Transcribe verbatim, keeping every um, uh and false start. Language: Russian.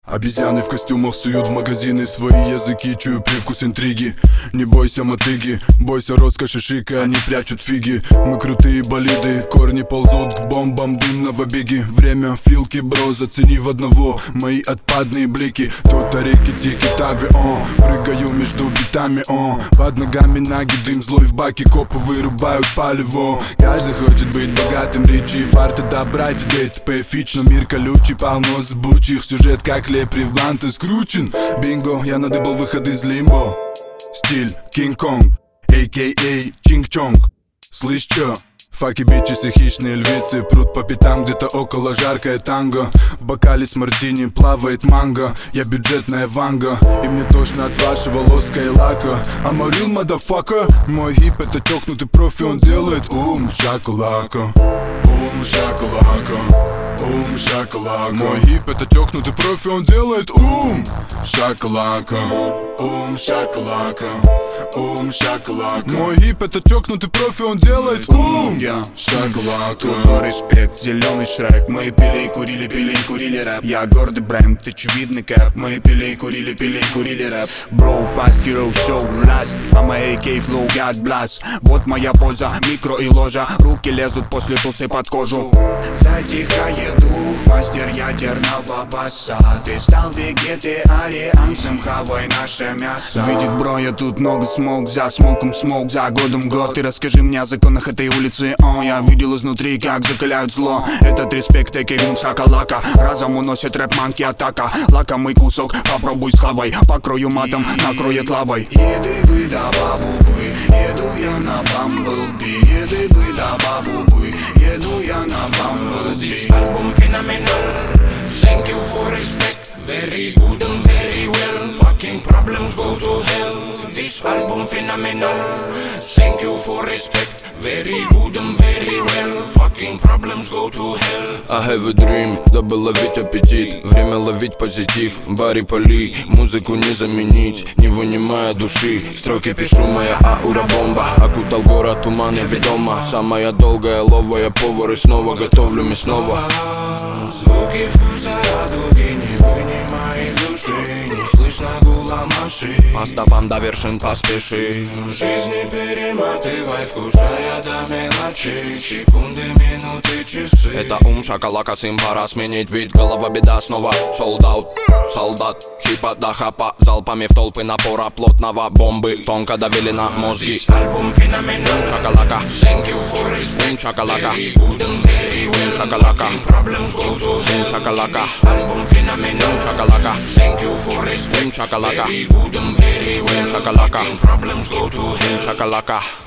Обезьяны в костюмах суют в магазины свои языки, чую привкус интриги. Не бойся мотыги, бойся роскоши шика, они прячут фиги. Мы крутые болиды, корни ползут к бомбам дымного беги. Время филки, бро, зацени в одного мои отпадные блики. Тут реки тики тави, о, прыгаю между битами, о. Под ногами наги, дым злой в баке, копы вырубают палево. Каждый хочет быть богатым, ричи, фарты добра, тебе ТП фич. Но мир колючий, полно зыбучих, сюжет как лепри в бланты скручен. Бинго, я надыбал выход из лимбо. Стиль Кинг-Конг, а ка а Чинг-Чонг. Слышь, чё? Факи, бичес и хищные львицы прут по пятам, где-то около жаркое танго. В бокале с мартини плавает манго. Я бюджетная ванга, и мне тошно от вашего лоска и лака. I'm a real motherfucker. Мой хип это тёкнутый профи, он делает ум шакалака. Ум шакалака. Ум шакалака. Мой хип это тёкнутый профи, он делает ум шакалака. Ум шакалака. Ум шакалака. Мой хип это тёкнутый профи, он делает ум шакалака. Респект, зеленый шрек. Мы пили и курили, пили и курили рэп. Я гордый бренд, очевидный кэп. Мы пили и курили, пили и курили рэп. Bro, fast hero show, last. А моя а ка а flow как бласт. Вот моя поза, микро и ложа. Руки лезут после тусы под кожу. Затихает дух, мастер ядерного баса. Ты стал вегетарианцем, хавай наше мясо. Видит бро, я тут много смог. За смоком смог, за годом год. Ты расскажи мне о законах этой улицы. О, я видел изнутри, как закаляют зло. Этот респект, а ка а шакалака. Разом уносит рэп-манки атака. Лакомый кусок, попробуй с хавой. Покрою матом, накроет лавой. Еды бы да бабу бы, еду я на Бамблби. Еды бы да бабу бы, еду я на Бамблби. Album phenomenal, thank you for respect. Very good and very well, fucking problems go to hell. This album phenomenal, thank you for respect. Very good and very well, fucking problems go to hell. I have a dream, дабы ловить аппетит. Время ловить позитив, Барри Поли. Музыку не заменить, не вынимая души. Строки пишу, моя аура бомба. Окутал город туман, я ведома. Самая долгая ловая повар. И снова готовлю мясного. Звуки вкуса радуги, не вынимай из души. Не слышно гула машин. По стопам до вершин поспеши. Жизни перематывай, вкушая до мелочей. Секунды, минуты, часы. Это ум шакалака, сим пора сменить вид. Голова беда снова, солдат, солдат. Хипа да хапа, залпами в толпы напора плотного. Бомбы тонко давили на мозги. Альбом феноменал, шакалака. Thank you for respect. Шакалака. Very good and very well. Шакалака. Problems go to hell. Шакалака. Альбом феноменал, шакалака. Thank you for respect. Шакалака. Very good and very well. Шакалака. Problems go to hell. Шакалака.